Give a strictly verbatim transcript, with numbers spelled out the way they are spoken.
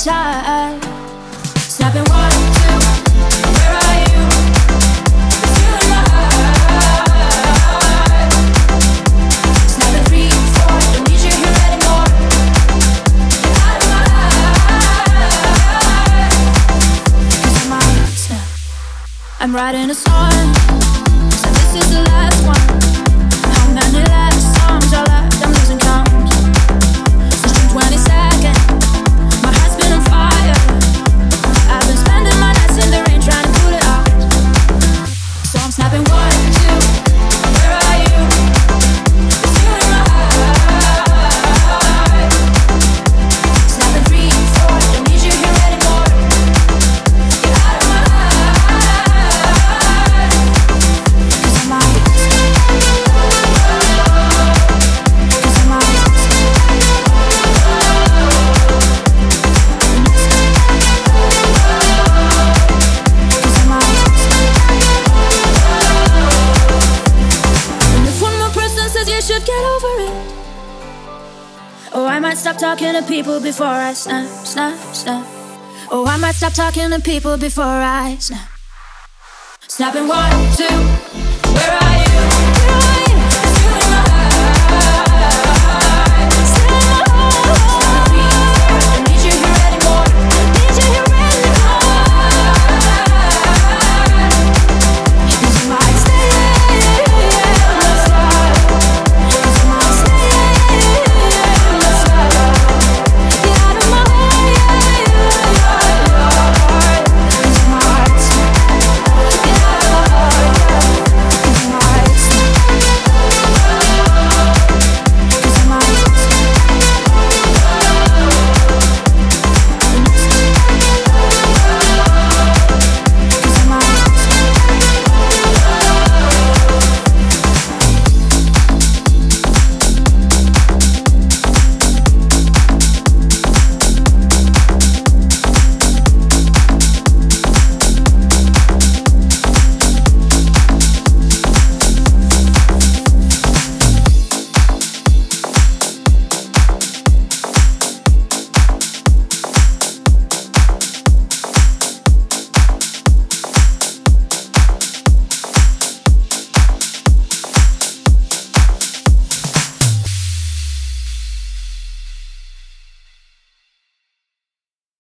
time. Snapping one, two, where are you? It's you in my heart. Snapping three, four, don't need you here anymore. Get out of my heart. 'Cause I'm out, snap. I'm writing a song, so this is the last one. How many last songs are left? I'm losing count. Since June twenty-second, my heart's been on fire. I've been spending my nights in the rain trying to put it out. So I'm snapping one, two, where are you? It's you in my heart. Snapping three, four, don't need you here anymore. Get out of my heart. 'Cause I'm out. 'Cause I'm out. 'Cause I'm out. 'Cause And if one more person says you should get over it, oh, I might stop talking to people before I snap, snap, snap. Oh, I might stop talking to people before I snap. Snapping one, two,